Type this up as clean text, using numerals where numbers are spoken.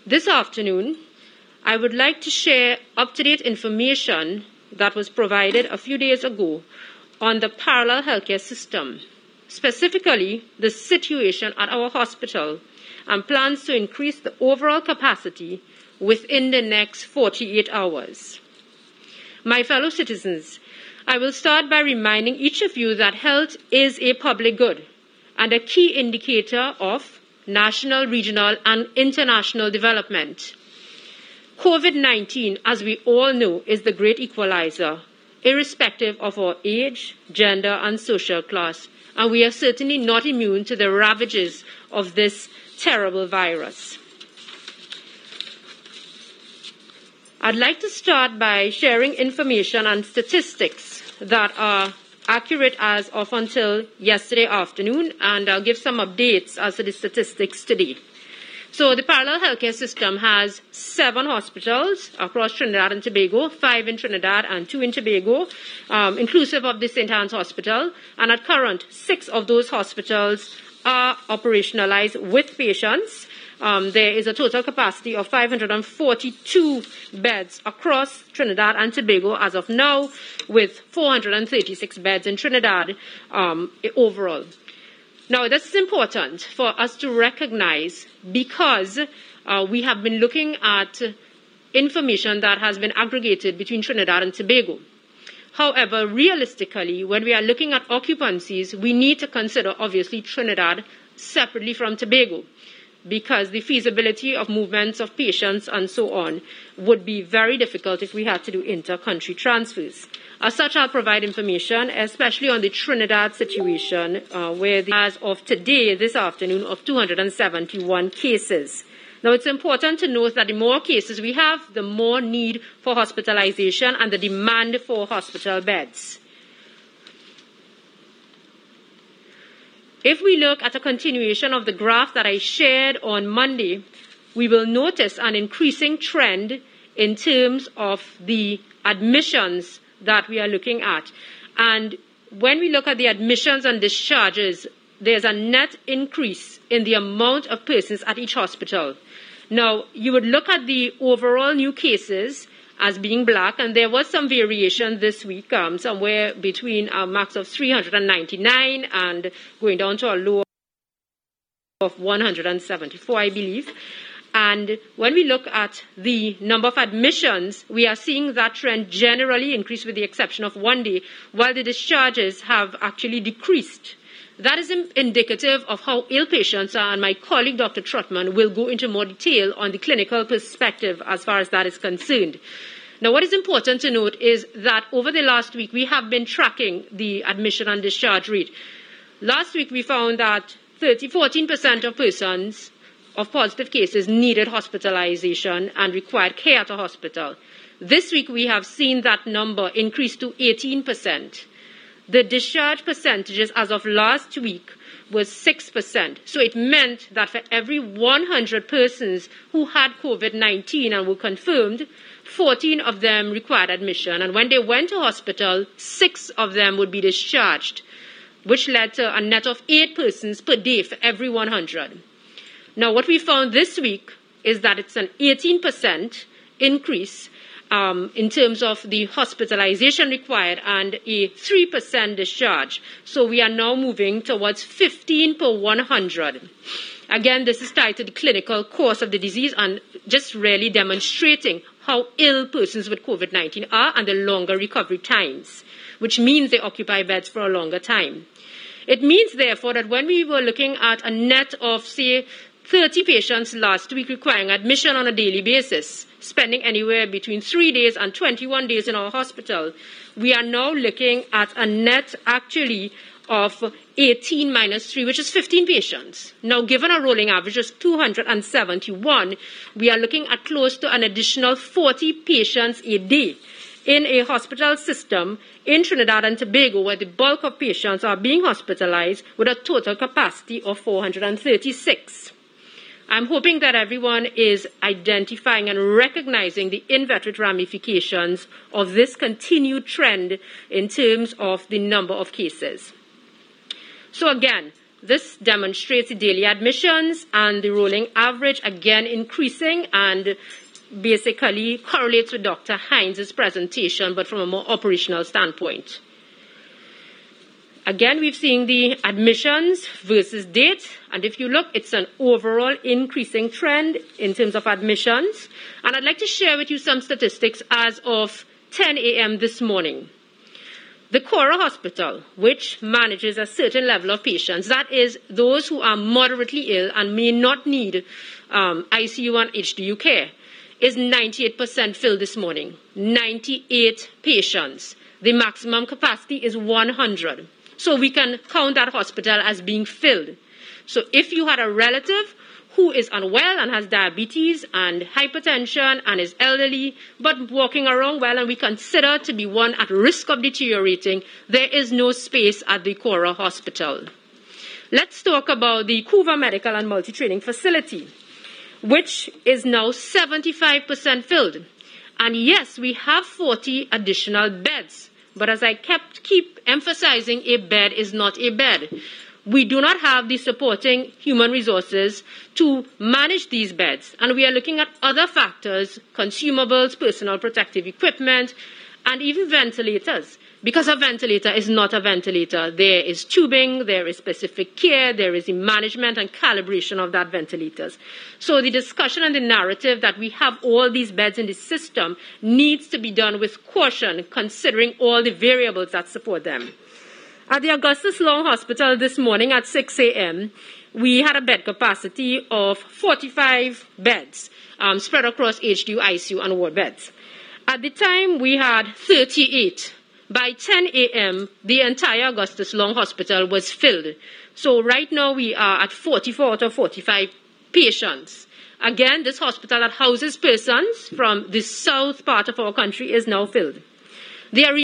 This afternoon, I would like to share up-to-date information that was provided a few days ago on the parallel healthcare system, specifically the situation at our hospital and plans to increase the overall capacity within the next 48 hours. My fellow citizens, I will start by reminding each of you that health is a public good and a key indicator of national, regional, and international development. COVID-19, as we all know, is the great equalizer, irrespective of our age, gender, and social class, and we are certainly not immune to the ravages of this terrible virus. I'd like to start by sharing information and statistics that are accurate as of until yesterday afternoon, and I'll give some updates as to the statistics today. So the parallel healthcare system has 7 hospitals across Trinidad and Tobago, 5 in Trinidad and 2 in Tobago, inclusive of the St. Anne's Hospital. And at current, 6 of those hospitals are operationalized with patients. There is a total capacity of 542 beds across Trinidad and Tobago as of now, with 436 beds in Trinidad overall. Now, this is important for us to recognize because we have been looking at information that has been aggregated between Trinidad and Tobago. However, realistically, when we are looking at occupancies, we need to consider, obviously, Trinidad separately from Tobago, because the feasibility of movements of patients and so on would be very difficult if we had to do inter-country transfers. As such, I'll provide information, especially on the Trinidad situation, where as of today, this afternoon, of 271 cases. Now, it's important to note that the more cases we have, the more need for hospitalization and the demand for hospital beds. If we look at a continuation of the graph that I shared on Monday, we will notice an increasing trend in terms of the admissions that we are looking at. And when we look at the admissions and discharges, there's a net increase in the amount of persons at each hospital. Now, you would look at the overall new cases as being black, and there was some variation this week, somewhere between a max of 399 and going down to a low of 174, I believe. And when we look at the number of admissions, we are seeing that trend generally increase with the exception of one day, while the discharges have actually decreased. That is indicative of how ill patients are, and my colleague, Dr. Trotman, will go into more detail on the clinical perspective as far as that is concerned. Now, what is important to note is that over the last week, we have been tracking the admission and discharge rate. Last week, we found that 14% of persons of positive cases needed hospitalization and required care at a hospital. This week, we have seen that number increase to 18%. The discharge percentages as of last week was 6%. So it meant that for every 100 persons who had COVID-19 and were confirmed, 14 of them required admission. And when they went to hospital, 6 of them would be discharged, which led to a net of 8 persons per day for every 100. Now, what we found this week is that it's an 18% increase in terms of the hospitalization required and a 3% discharge. So we are now moving towards 15 per 100. Again, this is tied to the clinical course of the disease and just really demonstrating how ill persons with COVID-19 are and the longer recovery times, which means they occupy beds for a longer time. It means, therefore, that when we were looking at a net of, say, 30 patients last week requiring admission on a daily basis, spending anywhere between 3 days and 21 days in our hospital, we are now looking at a net actually of 18 minus 3, which is 15 patients. Now, given a rolling average of 271, we are looking at close to an additional 40 patients a day in a hospital system in Trinidad and Tobago, where the bulk of patients are being hospitalized with a total capacity of 436. I'm hoping that everyone is identifying and recognizing the inveterate ramifications of this continued trend in terms of the number of cases. So again, This demonstrates the daily admissions and the rolling average again increasing and basically correlates with Dr. Hines' presentation, but from a more operational standpoint. Again, we've seen the admissions versus date, and if you look, it's an overall increasing trend in terms of admissions. And I'd like to share with you some statistics as of 10 a.m. this morning. The Cora Hospital, which manages a certain level of patients, that is, those who are moderately ill and may not need ICU and HDU care, is 98% filled this morning. 98 patients. The maximum capacity is 100. So we can count that hospital as being filled. So if you had a relative who is unwell and has diabetes and hypertension and is elderly but walking around well and we consider to be one at risk of deteriorating, there is no space at the Cora Hospital. Let's talk about the Couva Medical and Multi-Training Facility, which is now 75% filled. And yes, we have 40 additional beds. But as I keep emphasizing, a bed is not a bed. We do not have the supporting human resources to manage these beds. And we are looking at other factors, consumables, personal protective equipment, and even ventilators. Because a ventilator is not a ventilator. There is tubing, there is specific care, there is the management and calibration of that ventilators. So the discussion and the narrative that we have all these beds in the system needs to be done with caution, considering all the variables that support them. At the Augustus Long Hospital this morning at 6 a.m., we had a bed capacity of 45 beds spread across HDU, ICU, and ward beds. At the time, we had 38. By 10 a.m., the entire Augustus Long Hospital was filled. So right now, we are at 44 out of 45 patients. Again, this hospital that houses persons from the south part of our country is now filled.